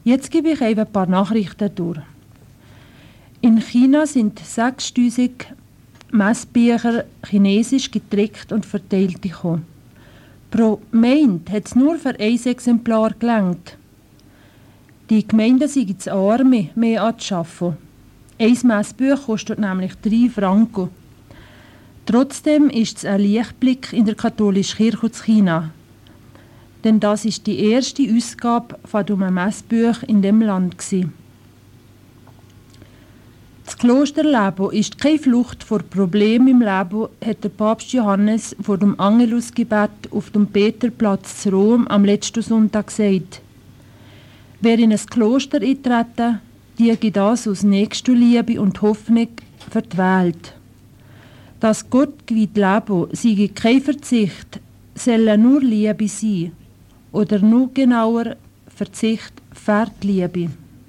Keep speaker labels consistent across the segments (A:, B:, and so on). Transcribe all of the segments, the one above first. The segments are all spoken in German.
A: Jetzt gebe ich ein paar Nachrichten durch. In China sind 6'000 Messbücher chinesisch gedruckt und verteilt gekommen. Pro Gemeinde hat es nur für ein Exemplar gelangt. Die Gemeinden sind zu arm, mehr anzuschaffen. Ein Messbuch kostet nämlich 3 Franken. Trotzdem ist es ein Lichtblick in der katholischen Kirche in China. Denn das ist die erste Ausgabe von einem Messbuch in dem Land gewesen. Das Klosterleben ist keine Flucht vor Problemen im Leben, hat der Papst Johannes vor dem Angelusgebet auf dem Peterplatz zu Rom am letzten Sonntag gesagt. Wer in ein Kloster eintreten, die gibt das aus Nächstenliebe und Hoffnung für die Welt. Das Gott geweiht Leben sei kein Verzicht, soll nur Liebe sein. Oder noch genauer, Verzicht für die Liebe.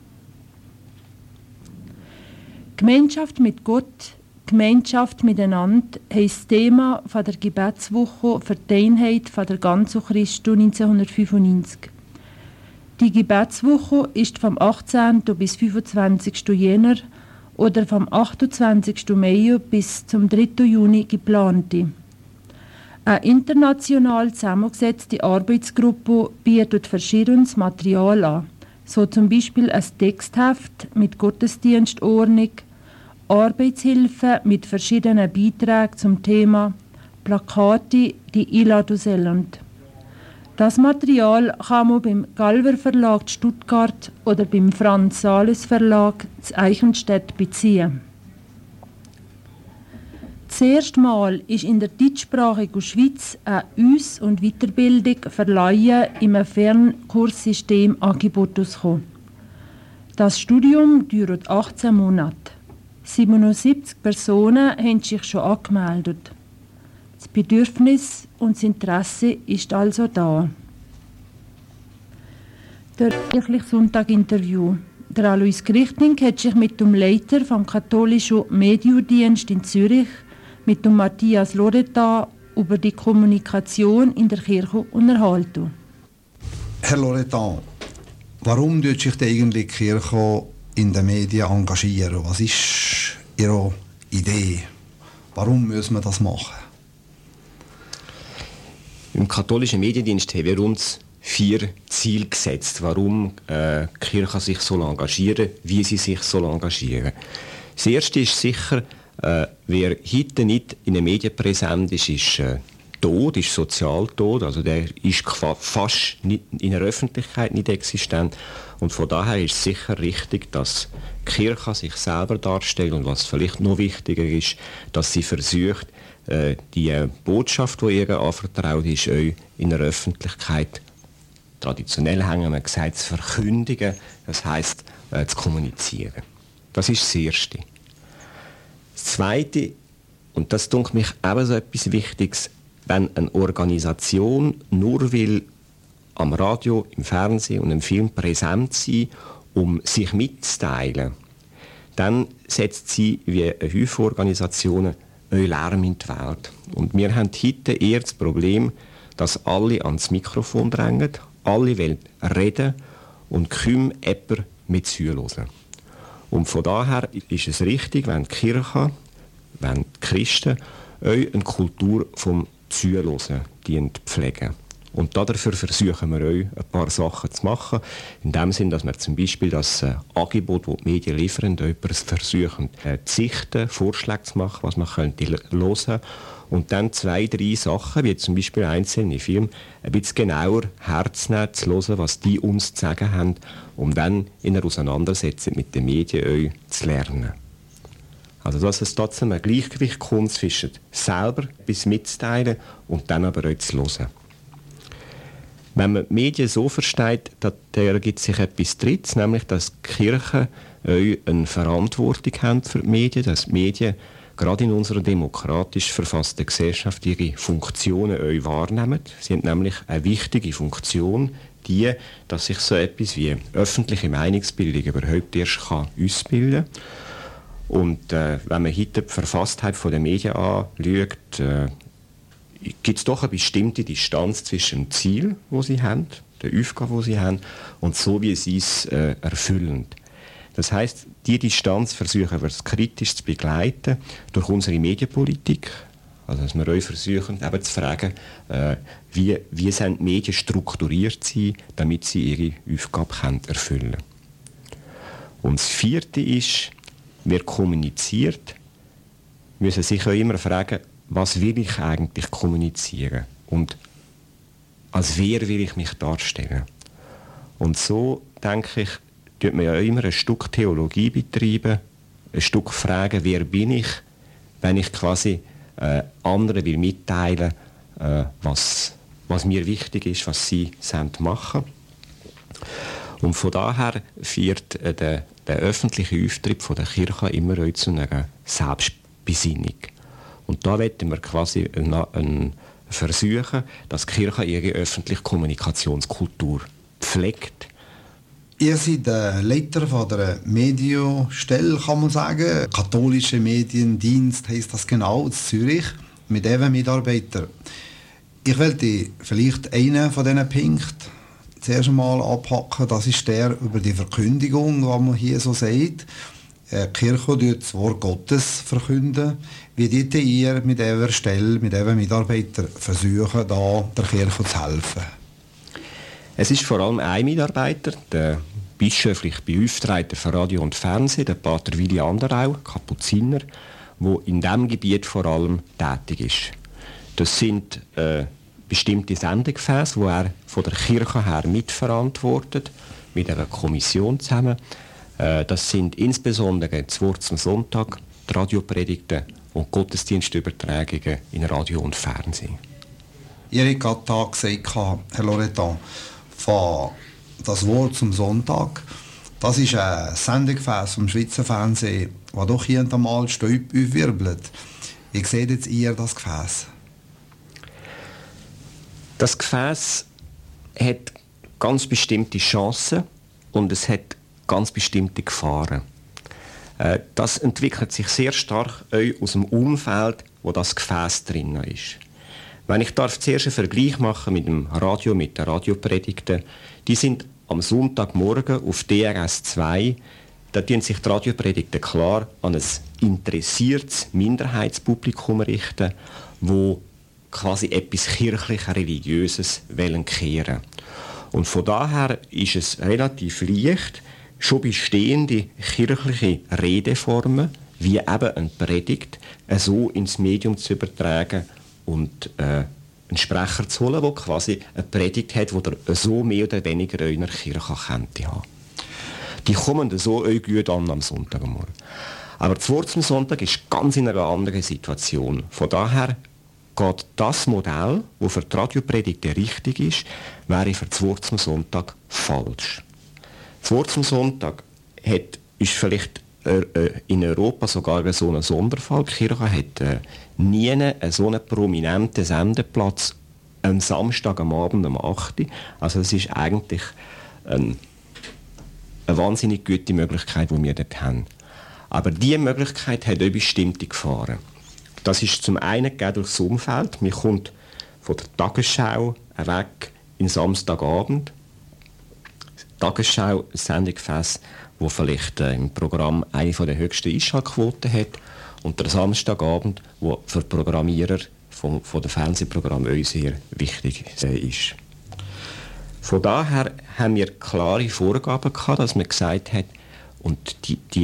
A: Gemeinschaft mit Gott, Gemeinschaft miteinander heisst das Thema von der Gebetswoche für die Einheit von der ganzen Christen 1995. Die Gebetswoche ist vom 18. bis 25. Jänner oder vom 28. Mai bis zum 3. Juni geplant. Eine international zusammengesetzte Arbeitsgruppe bietet verschiedenes Material an, so zum Beispiel ein Textheft mit Gottesdienstordnung, Arbeitshilfen mit verschiedenen Beiträgen zum Thema, Plakate, die einladen sollen. Das Material kann man beim Galver Verlag Stuttgart oder beim Franz Sales Verlag zu Eichenstedt beziehen. Das erste Mal ist in der deutschsprachigen Schweiz eine Aus- und Weiterbildung für Laien im Fernkurssystem angeboten gekommen. Das Studium dauert 18 Monate. 77 Personen haben sich schon angemeldet. Das Bedürfnis und das Interesse ist also da. Der kirchliche Sonntag-Interview. Der Alois Grichtning hat sich mit dem Leiter vom katholischen Mediendienst in Zürich, mit dem Matthias Loretan, über die Kommunikation in der Kirche unterhalten.
B: Herr Loretan, warum tut sich eigentlich die Kirche in den Medien engagieren? Was ist Ihre Idee? Warum müssen wir das machen?
C: Im katholischen Mediendienst haben wir uns 4 Ziele gesetzt, warum die Kirche sich so engagieren, wie sie sich so engagieren. Das erste ist sicher, wer heute nicht in den Medien präsent ist, ist tot, ist sozial tot, also der ist fast nicht in der Öffentlichkeit nicht existent. Und von daher ist es sicher richtig, dass die Kirche sich selber darstellt und was vielleicht noch wichtiger ist, dass sie versucht, die Botschaft, die ihr anvertraut ist, euch in der Öffentlichkeit, traditionell haben wir gesagt, zu verkündigen, das heisst, zu kommunizieren. Das ist das Erste. Das Zweite, und das denke mich ebenso etwas Wichtiges, wenn eine Organisation nur will am Radio, im Fernsehen und im Film präsent sein, um sich mitzuteilen, dann setzt sie wie eine Haufen Organisationen Lärm in die Welt. Und wir haben heute eher das Problem, dass alle ans Mikrofon drängen, alle wollen reden und kaum jemand mit zuhören. Und von daher ist es richtig, wenn die Kirche, wenn die Christen eine Kultur vom Zuhören pflegen. Und dafür versuchen wir euch ein paar Sachen zu machen. In dem Sinn, dass wir zum Beispiel das Angebot, das die Medien liefern, versuchen zu sichten, Vorschläge zu machen, was man könnte hören. Und dann 2, 3 Sachen, wie zum Beispiel einzelne Filme, ein bisschen genauer herzunehmen, zu hören, was die uns zu sagen haben, um dann in einer Auseinandersetzung mit den Medien euch zu lernen. Also dass es trotzdem ein Gleichgewicht kommt zwischen selber etwas mitzuteilen und dann aber euch zu hören. Wenn man die Medien so versteht, da ergibt sich etwas Drittes, nämlich dass die Kirche eine Verantwortung haben für die Medien, dass die Medien gerade in unserer demokratisch verfassten Gesellschaft ihre Funktionen wahrnehmen. Sie haben nämlich eine wichtige Funktion, die, dass sich so etwas wie öffentliche Meinungsbildung überhaupt erst ausbilden kann. Und wenn man heute die Verfasstheit der Medien anschaut, gibt es doch eine bestimmte Distanz zwischen dem Ziel, das sie haben, der Aufgabe, die sie haben, und so, wie sie es erfüllen. Das heisst, diese Distanz versuchen wir kritisch zu begleiten durch unsere Medienpolitik. Also dass wir euch versuchen, eben zu fragen, wie sind die Medien strukturiert sind, damit sie ihre Aufgabe erfüllen können. Und das Vierte ist, wer kommuniziert, müssen sich auch immer fragen, was will ich eigentlich kommunizieren und als wer will ich mich darstellen. Und so, denke ich, tut man ja immer ein Stück Theologie betreiben, ein Stück fragen, wer bin ich, wenn ich quasi anderen will mitteilen, was mir wichtig ist, was sie machen. Und von daher führt der öffentliche Auftritt von der Kirche immer auch zu einer Selbstbesinnung. Und da wollen wir quasi versuchen, dass die Kirche ihre öffentliche Kommunikationskultur pflegt.
B: Ihr seid Leiter von der Mediostelle, kann man sagen. Katholische Mediendienst heisst das genau, in Zürich, mit eben Mitarbeitern. Ich wollte vielleicht einen von diesen Punkten zuerst einmal abhaken. Das ist der über die Verkündigung, was man hier so sagt. Die Kirche tut das Wort Gottes verkünden. Wie dort ihr mit dieser Stelle, mit diesen Mitarbeitern versuchen, da der Kirche zu helfen?
C: Es ist vor allem ein Mitarbeiter, der bischöflich Beauftragte für Radio und Fernsehen, der Pater Willi Anderau, Kapuziner, der in diesem Gebiet vor allem tätig ist. Das sind bestimmte Sendegefäße, die er von der Kirche her mitverantwortet, mit einer Kommission zusammen. Das sind insbesondere das Wort zum Sonntag, die Radiopredigten und Gottesdienstübertragungen in Radio und Fernsehen.
B: Ihr habt gerade da gesagt, Herr Loretan, von das Wort zum Sonntag, das ist ein Sendegefäß vom Schweizer Fernsehen, das doch hier und mal Staub aufwirbelt. Wie seht jetzt ihr das Gefäß?
C: Das Gefäß hat ganz bestimmte Chancen und es hat ganz bestimmte Gefahren. Das entwickelt sich sehr stark aus dem Umfeld, wo das Gefäß drin ist. Wenn ich zuerst einen Vergleich machen mit dem Radio, mit den Radiopredigten, die sind am Sonntagmorgen auf DRS 2, da tun sich die Radiopredigten klar an ein interessiertes Minderheitspublikum richten, wo quasi etwas kirchlich-religiöses kehren. Und von daher ist es relativ leicht, schon bestehende kirchliche Redeformen, wie eben eine Predigt, so ins Medium zu übertragen und einen Sprecher zu holen, der quasi eine Predigt hat, die er so mehr oder weniger in einer Kirche könnte haben. Die kommen so gut an am Sonntagmorgen. Aber das Wort zum Sonntag ist ganz in einer anderen Situation. Von daher geht das Modell, das für die Radiopredigten richtig ist, wäre für das Wort zum Sonntag falsch. Das Wort zum Sonntag ist vielleicht in Europa sogar so ein Sonderfall. Die Kirche hat nie so einen prominenten Sendeplatz am Samstag am Abend um 8 Uhr. Also es ist eigentlich eine wahnsinnig gute Möglichkeit, die wir dort haben. Aber diese Möglichkeit hat auch bestimmte Gefahren. Das ist zum einen durch das Umfeld. Man kommt von der Tagesschau weg in Samstagabend. Die Tagesschau, ein Sendegefäß, wo vielleicht im Programm eine der höchsten Einschaltquoten hat, und der Samstagabend, wo für die Programmierer von den Fernsehprogrammen auch sehr wichtig ist. Von daher haben wir klare Vorgaben gehabt, dass man gesagt hat, und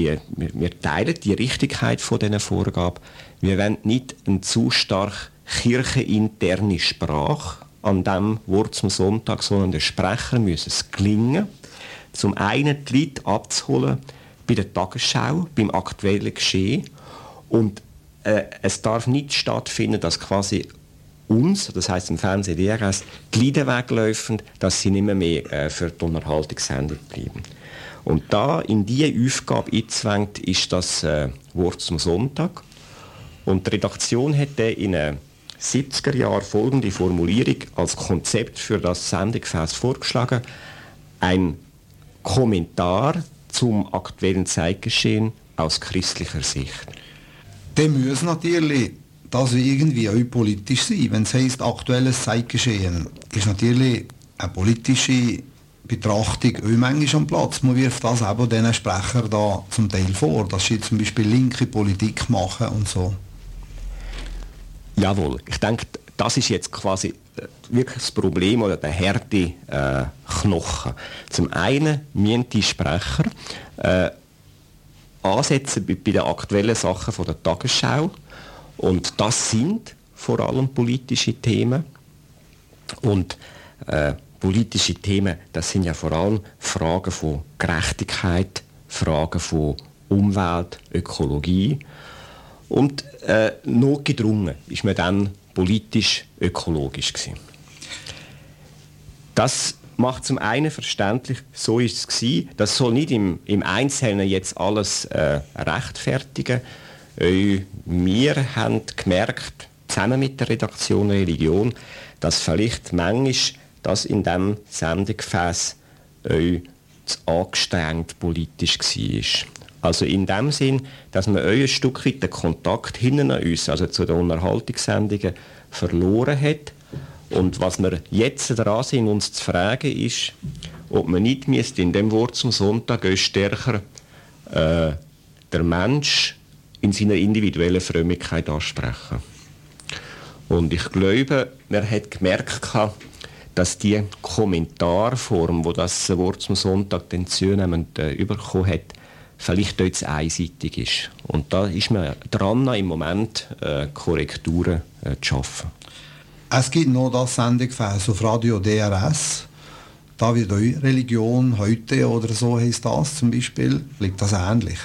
C: wir teilen die Richtigkeit von diesen Vorgaben. Wir wollen nicht eine zu stark kircheninterne Sprache an diesem Wort zum Sonntag, sondern den Sprecher müssen es gelingen, zum einen die Leute abzuholen bei der Tagesschau, beim aktuellen Geschehen. Und es darf nicht stattfinden, dass quasi uns, das heisst im Fernsehen DRS, die Leute weglaufen, dass sie nicht mehr für die Unterhaltungssendung bleiben. Und da in diese Aufgabe eingezwängt ist das Wort zum Sonntag. Und die Redaktion hat in den 70er Jahren folgende Formulierung als Konzept für das Sendegefäß vorgeschlagen: ein Kommentar zum aktuellen Zeitgeschehen aus christlicher Sicht.
B: Dann muss natürlich das irgendwie auch politisch sein. Wenn es heisst, aktuelles Zeitgeschehen, ist natürlich eine politische Betrachtung auch manchmal am Platz. Man wirft das eben diesen Sprechern da zum Teil vor, dass sie zum Beispiel linke Politik machen und so.
C: Jawohl, ich denke, das ist jetzt quasi wirklich das Problem oder der harte Knochen. Zum einen müssen die Sprecher ansetzen bei den aktuellen Sachen von der Tagesschau, und das sind vor allem politische Themen. Und politische Themen, das sind ja vor allem Fragen von Gerechtigkeit, Fragen von Umwelt, Ökologie. Und notgedrungen ist man dann politisch-ökologisch gewesen. Das macht zum einen verständlich, so ist es gewesen. Das soll nicht im Einzelnen jetzt alles rechtfertigen. Wir haben gemerkt, zusammen mit der Redaktion Religion, dass vielleicht manchmal das in diesem Sendegefäß zu angestrengt politisch war. Also in dem Sinn, dass man ein Stück weit den Kontakt hinten an uns, also zu den Unterhaltungssendungen, verloren hat. Und was wir jetzt dran sind, uns zu fragen, ist, ob man nicht in dem Wort zum Sonntag stärker der Mensch in seiner individuellen Frömmigkeit ansprechen. Und ich glaube, man hat gemerkt, dass die Kommentarform, die das Wort zum Sonntag dann zunehmend bekommen hat, vielleicht dort einseitig ist. Und da ist man dran, im Moment Korrekturen zu schaffen.
B: Es gibt noch das Sendegefäß auf Radio DRS. Da wird auch Religion heute oder so heisst das zum Beispiel. Liegt das ähnlich?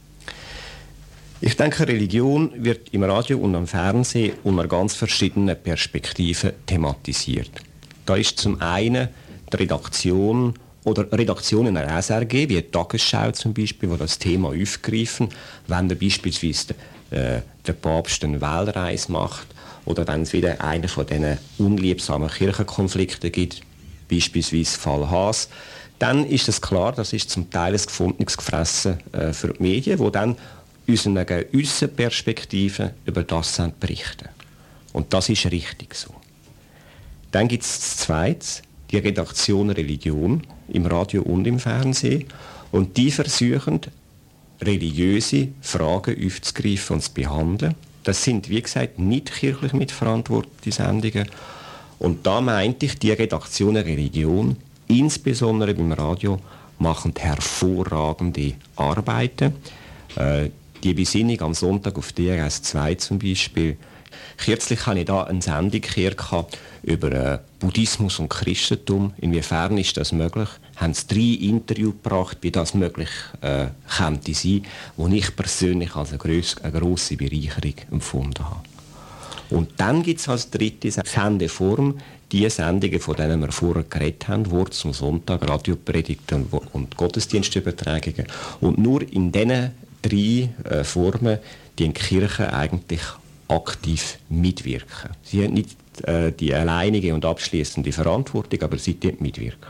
C: Ich denke, Religion wird im Radio und am Fernsehen unter ganz verschiedenen Perspektiven thematisiert. Da ist zum einen die Redaktion oder Redaktionen der SRG, wie die Tagesschau zum Beispiel, die das Thema aufgreifen, wenn da beispielsweise der Papst eine Weltreise macht oder wenn es wieder einen von diesen unliebsamen Kirchenkonflikten gibt, beispielsweise Fall Haas, dann ist es klar, das ist zum Teil ein gefundenes Gefressen für die Medien, die dann unseren Perspektiven über das berichten. Und das ist richtig so. Dann gibt es das Zweite, die Redaktion Religion im Radio und im Fernsehen. Und die versuchen, religiöse Fragen aufzugreifen und zu behandeln. Das sind, wie gesagt, nicht kirchlich mitverantwortete Sendungen. Und da meinte ich, die Redaktion Religion, insbesondere beim Radio, machen hervorragende Arbeiten. Die Besinnung am Sonntag auf DRS 2 zum Beispiel. Kürzlich hatte ich da eine Sendung über Buddhismus und Christentum. Inwiefern ist das möglich? Haben sie 3 Interviews gebracht, wie das möglich könnte sein, wo ich persönlich als eine grosse Bereicherung empfunden habe. Und dann gibt es als dritte Sendeform die Sendungen, von denen wir vorher geredet haben, Wort zum Sonntag, Radiopredigten und Gottesdienstübertragungen. Und nur in diesen 3 Formen die Kirche eigentlich aktiv mitwirken. Sie hat nicht die alleinige und abschließende Verantwortung, aber sie mitwirken.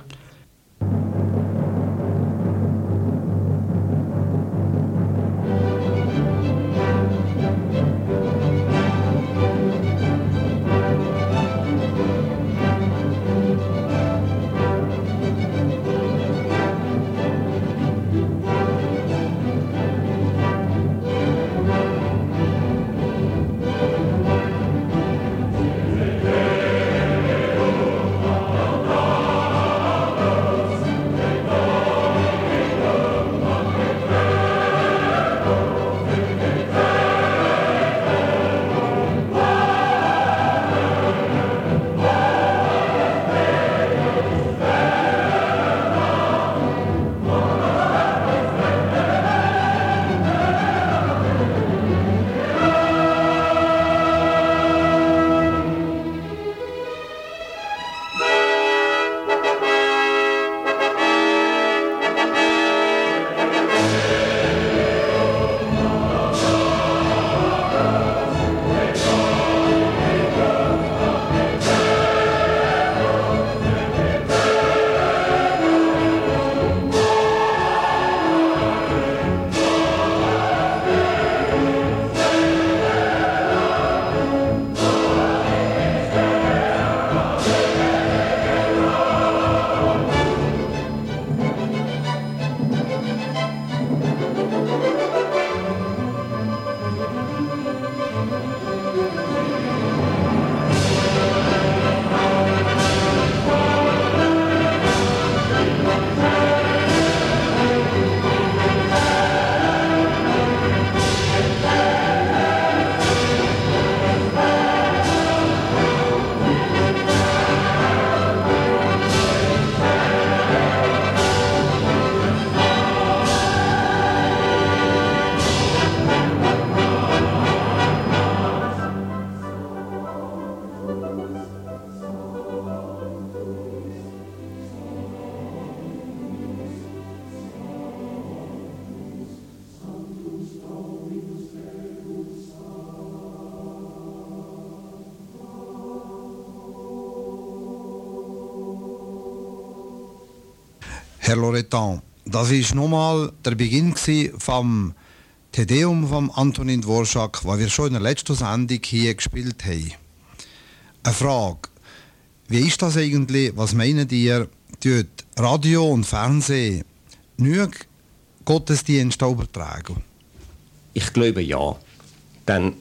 B: Herr Loretan, das war nochmal der Beginn vom Tedeum von Antonin Dvorak, was wir schon in der letzten Sendung hier gespielt haben. Eine Frage. Wie ist das eigentlich? Was meinen ihr? Tut Radio und Fernsehen genug Gottesdienste übertragen?
C: Ich glaube ja. Denn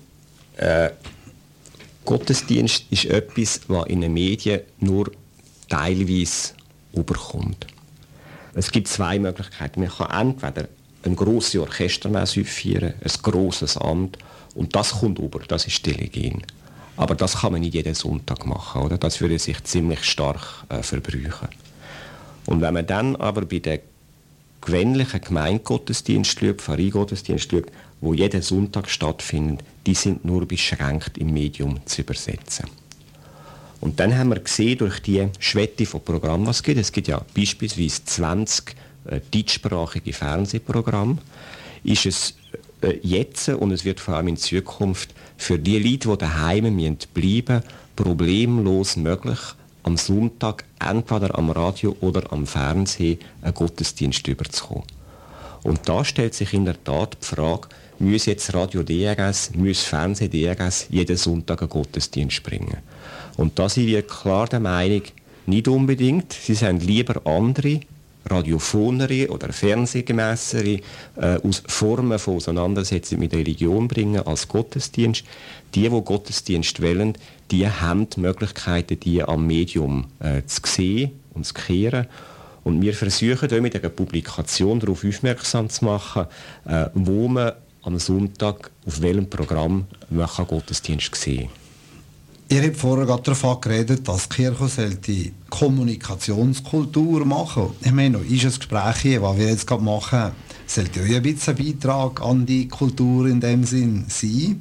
C: Gottesdienst ist etwas, was in den Medien nur teilweise überkommt. Es gibt zwei Möglichkeiten. Man kann entweder eine grosse Orchestermesse feiern, ein grosses Amt, und das kommt über, das ist Telegen. Aber das kann man nicht jeden Sonntag machen, oder? Das würde sich ziemlich stark verbrauchen. Und wenn man dann aber bei den gewöhnlichen Gemeindegottesdiensten schaut, Pfarreigottesdiensten schaut, die jeden Sonntag stattfinden, die sind nur beschränkt im Medium zu übersetzen. Und dann haben wir gesehen, durch die Schwette von Programmen, was es gibt. Es gibt ja beispielsweise 20 deutschsprachige Fernsehprogramme. Ist es jetzt, und es wird vor allem in Zukunft, für die Leute, die daheim bleiben müssen, problemlos möglich, am Sonntag entweder am Radio oder am Fernsehen einen Gottesdienst überzukommen. Und da stellt sich in der Tat die Frage, muss jetzt Radio DRS, muss Fernsehen DRS jeden Sonntag einen Gottesdienst bringen? Und da sind wir klar der Meinung, nicht unbedingt. Sie sind lieber andere, radiophonere oder fernsehgemässere aus Formen von Auseinandersetzung mit Religion bringen als Gottesdienst. Die Gottesdienst wollen, die haben die Möglichkeiten, die am Medium zu sehen und zu kehren. Und wir versuchen hier mit einer Publikation darauf aufmerksam zu machen, wo man am Sonntag auf welchem Programm man Gottesdienst sehen kann.
B: Ihr habt vorher gerade davon geredet, dass die Kirche die Kommunikationskultur machen. Ich meine, ist ein Gespräch hier, was wir jetzt gerade machen, sollte euch ein bisschen ein Beitrag an die Kultur in dem Sinn sein.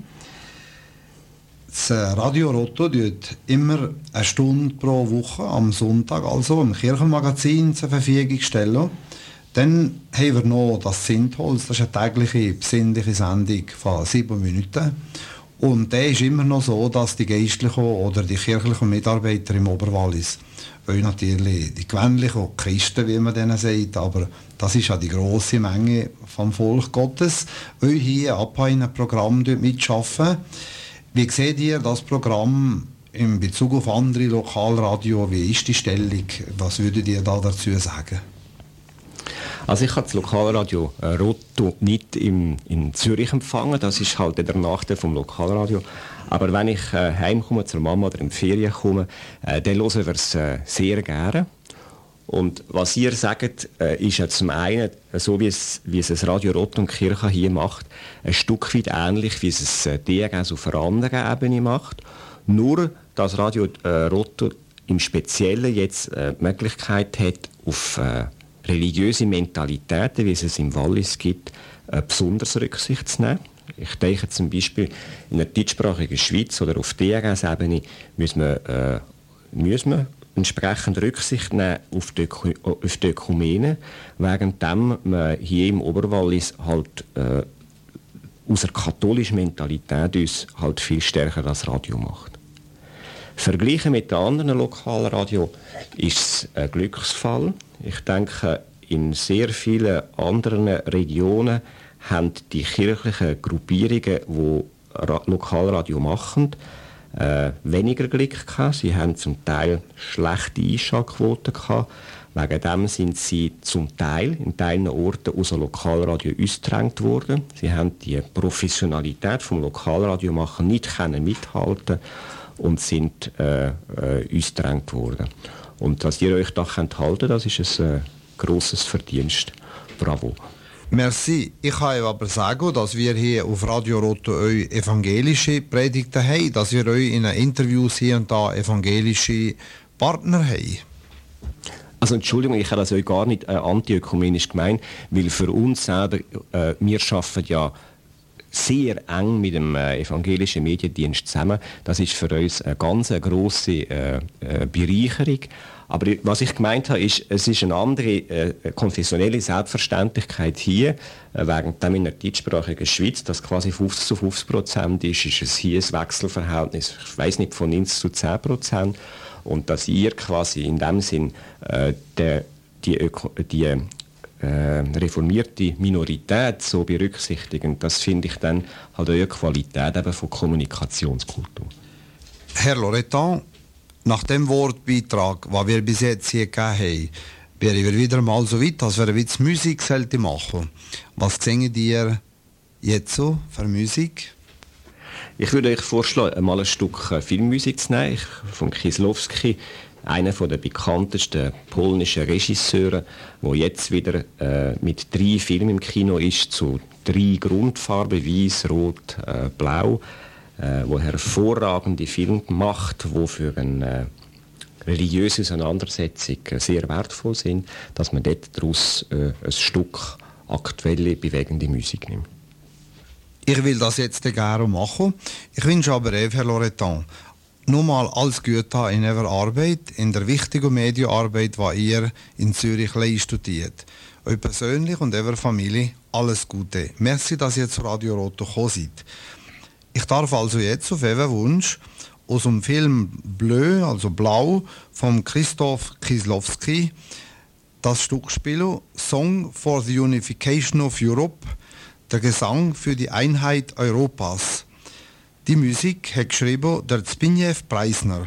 B: Das Radio Rotto tut immer eine Stunde pro Woche am Sonntag, also im Kirchenmagazin zur Verfügung stellen. Dann haben wir noch das Zündholz, das ist eine tägliche besinnliche Sendung von 7 Minuten. Und der ist immer noch so, dass die geistlichen oder die kirchlichen Mitarbeiter im Oberwallis, weil natürlich die gewöhnlichen Christen, wie man denen sagt, aber das ist ja die grosse Menge vom Volk Gottes, euch hier ab einem Programm mitschaffen. Wie seht ihr das Programm in Bezug auf andere Lokalradio? Wie ist die Stellung? Was würdet ihr da dazu sagen?
C: Also ich habe das Lokalradio Rotto nicht in Zürich empfangen, das ist halt der Nachteil vom Lokalradio. Aber wenn ich heimkomme zur Mama oder in die Ferien komme, dann hören wir es sehr gerne. Und was ihr sagt, ist ja zum einen, so wie es das Radio Rotto und Kirche hier macht, ein Stück weit ähnlich, wie es DRS auf einer anderen Ebene macht. Nur, dass Radio Rotto im Speziellen jetzt die Möglichkeit hat, auf religiöse Mentalitäten, wie es im Wallis gibt, besonders Rücksicht zu nehmen. Ich denke zum Beispiel, in der deutschsprachigen Schweiz oder auf DRS-Ebene müssen wir entsprechend Rücksicht nehmen auf die Ökumene, während man hier im Oberwallis halt aus der katholischen Mentalität uns halt viel stärker das Radio macht. Vergleichen mit den anderen Lokalradio ist es ein Glücksfall. Ich denke, in sehr vielen anderen Regionen haben die kirchlichen Gruppierungen, die Lokalradio machen, weniger Glück gehabt. Sie haben zum Teil schlechte Einschaltquoten gehabt. Wegen dem sind sie zum Teil in Teilen Orten aus dem Lokalradio ausgedrängt worden. Sie haben die Professionalität vom Lokalradio machen nicht mithalten und sind ausgedrängt worden. Und dass ihr euch da halten könnt, das ist ein grosses Verdienst. Bravo.
B: Merci. Ich kann aber sagen, dass wir hier auf Radio Rotto euch evangelische Predigten haben, dass wir euch in Interviews hier und da evangelische Partner haben.
C: Also Entschuldigung, ich habe das euch gar nicht antiökumenisch gemeint, weil für uns selber, wir arbeiten ja sehr eng mit dem evangelischen Mediendienst zusammen. Das ist für uns eine ganz grosse Bereicherung. Aber was ich gemeint habe, ist, es ist eine andere konfessionelle Selbstverständlichkeit hier, während in der deutschsprachigen Schweiz, das quasi 50-50% ist es hier ein Wechselverhältnis, ich weiss nicht, von 90 zu 10%. Und dass ihr quasi in dem Sinn die reformierte Minorität so berücksichtigen, das finde ich dann halt auch eine Qualität eben von Kommunikationskultur.
B: Herr Loretan, nach dem Wortbeitrag, was wir bis jetzt hier gegeben haben, wären wir wieder mal so weit, dass wir ein bisschen Musik machen. Was sehen ihr jetzt so für Musik?
C: Ich würde euch vorschlagen, mal ein Stück Filmmusik zu nehmen, von Kieslowski, einer der bekanntesten polnischen Regisseure, der jetzt wieder mit 3 Filmen im Kino ist, zu 3 Grundfarben, Weiß, Rot, Blau, wo hervorragende Filme macht, die für eine religiöse Auseinandersetzung sehr wertvoll sind, dass man daraus ein Stück aktuelle, bewegende Musik nimmt.
B: Ich will das jetzt gerne machen. Ich wünsche aber Herr Loretan, nur mal alles Gute in eurer Arbeit, in der wichtigen Medienarbeit, die ihr in Zürich studiert. Euch persönlich und eurer Familie alles Gute. Merci, dass ihr zu Radio Roto gekommen seid. Ich darf also jetzt auf euren Wunsch aus dem Film Bleu, also Blau, von Christoph Kieslowski, das Stück spielen, Song for the Unification of Europe, der Gesang für die Einheit Europas. Die Musik hat geschrieben der Zbigniew Preisner.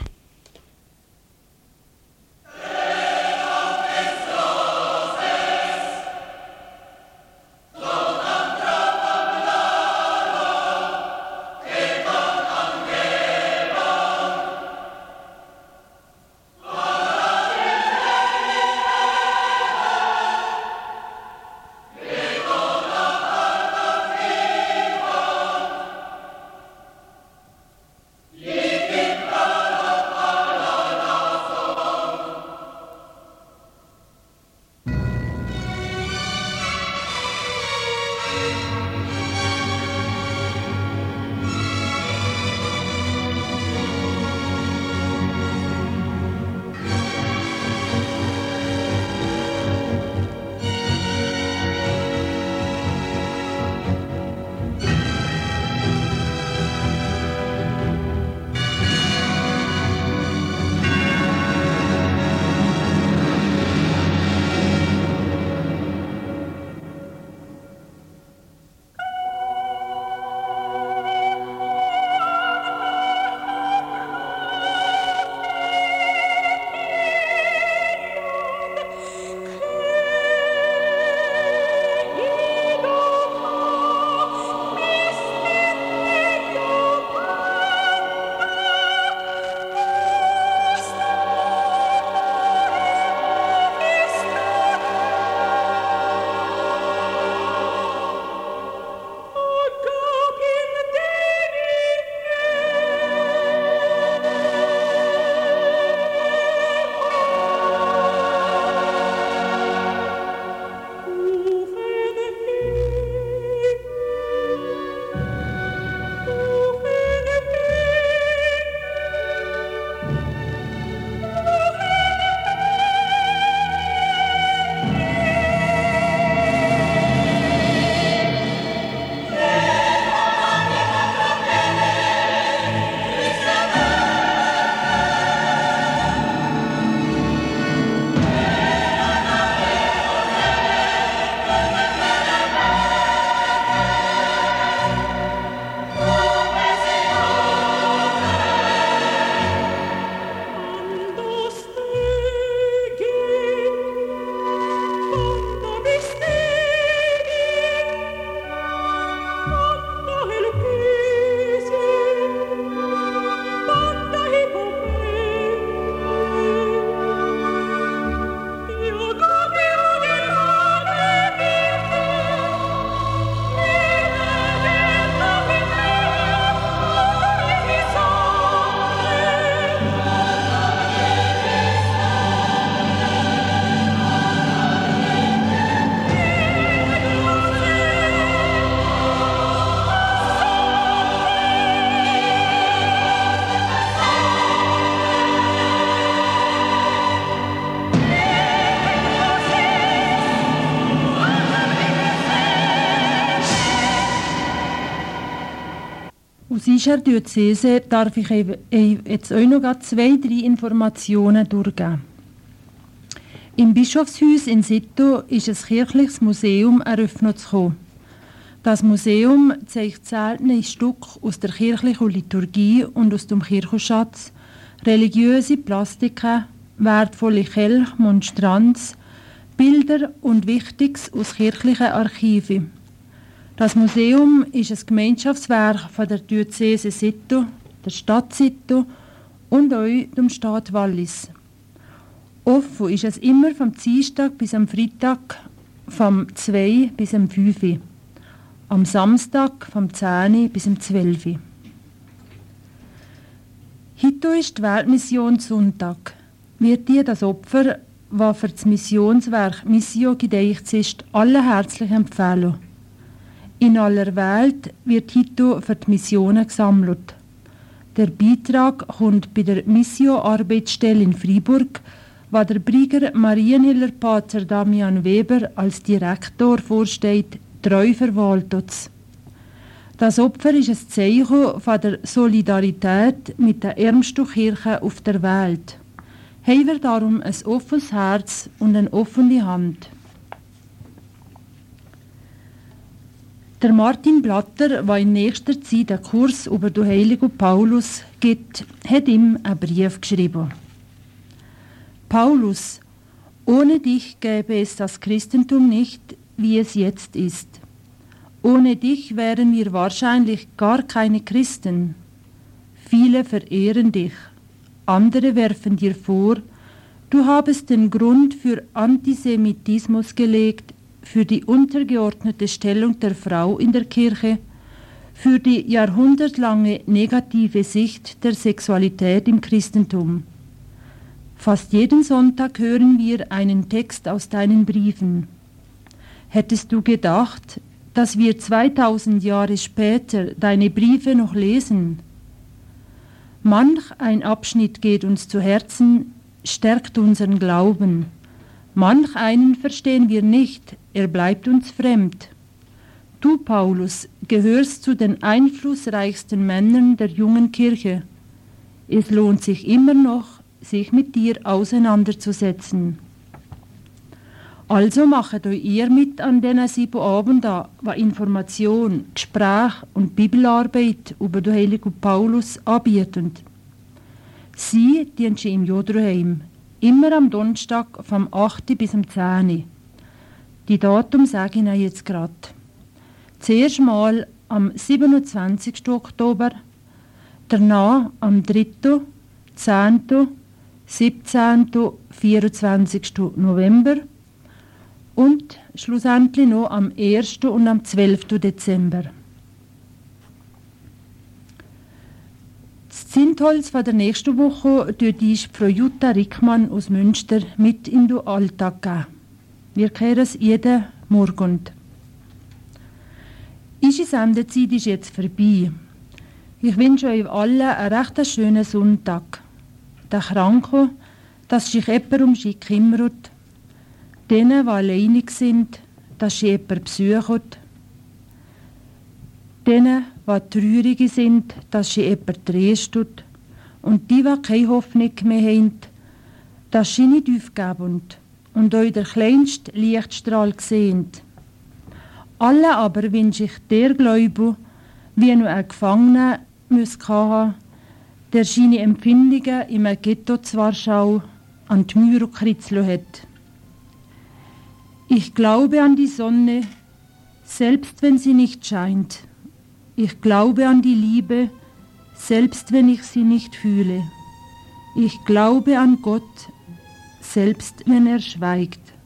A: Aus Ischer Diözese darf ich jetzt euch noch 2, 3 Informationen durchgeben. Im Bischofshaus in Sito ist ein kirchliches Museum eröffnet zu kommen. Das Museum zeigt seltene Stücke aus der kirchlichen Liturgie und aus dem Kirchenschatz, religiöse Plastiken, wertvolle Kelche, Monstranz, Bilder und Wichtiges aus kirchlichen Archiven. Das Museum ist ein Gemeinschaftswerk von der Diözese Sito, der Stadt Sito und auch dem Staat Wallis. Offen ist es immer vom Dienstag bis am Freitag vom 2 bis am 5 Uhr. Am Samstag vom 10 bis am 12 Uhr. Heute ist die Weltmissionssonntag. Wird dir das Opfer, das für das Missionswerk Missio gedeicht ist, alle herzlich empfehlen. In aller Welt wird heute für die Missionen gesammelt. Der Beitrag kommt bei der Missio-Arbeitsstelle in Freiburg, wo der Brieger Marienhillerpater Damian Weber als Direktor vorsteht, treu verwaltet. Das Opfer ist ein Zeichen von der Solidarität mit den ärmsten Kirchen auf der Welt. Haben wir darum ein offenes Herz und eine offene Hand. Der Martin Blatter, der in nächster Zeit einen Kurs über den heiligen Paulus gibt, hat ihm einen Brief geschrieben. Paulus, ohne dich gäbe es das Christentum nicht, wie es jetzt ist. Ohne dich wären wir wahrscheinlich gar keine Christen. Viele verehren dich, andere werfen dir vor, du habest den Grund für Antisemitismus gelegt, für die untergeordnete Stellung der Frau in der Kirche, für die jahrhundertlange negative Sicht der Sexualität im Christentum. Fast jeden Sonntag hören wir einen Text aus deinen Briefen. Hättest du gedacht, dass wir 2000 Jahre später deine Briefe noch lesen? Manch ein Abschnitt geht uns zu Herzen, stärkt unseren Glauben. Manch einen verstehen wir nicht, er bleibt uns fremd. Du, Paulus, gehörst zu den einflussreichsten Männern der jungen Kirche. Es lohnt sich immer noch, sich mit dir auseinanderzusetzen. Also machet euch ihr mit an diesen 7 Abenden, wo Information, Gespräch und Bibelarbeit über den heiligen Paulus anbieten. Sie dient im Jodroheim, immer am Donnerstag vom 8. bis am 10. Die Datum sage ich Ihnen jetzt gerade. Zuerst mal am 27. Oktober, danach am 3., 10., 17., 24. November und schlussendlich noch am 1. und am 12. Dezember. Das Zündholz von der nächsten Woche tut uns Frau Jutta Rickmann aus Münster mit in den Alltag geben. Wir kehren es jeden Morgen. Unsere Sendezeit ist jetzt vorbei. Ich wünsche euch allen einen recht schönen Sonntag. Den Kranken, dass sich jemand sie kümmert. Denen, die alleinig sind, dass sie jemand besucht. Denen, die Traurige sind, dass sie jemand tröstet. Und die keine Hoffnung mehr haben, dass sie nicht aufgeben und euch der kleinste Lichtstrahl sehen. Alle aber wünsche ich der Glaube, wie nur ein Gefangener haben, der seine Empfindungen im Ghetto zu Warschau an die Mauer gekritzelt hat. Ich glaube an die Sonne, selbst wenn sie nicht scheint. Ich glaube an die Liebe, selbst wenn ich sie nicht fühle. Ich glaube an Gott, selbst wenn er schweigt.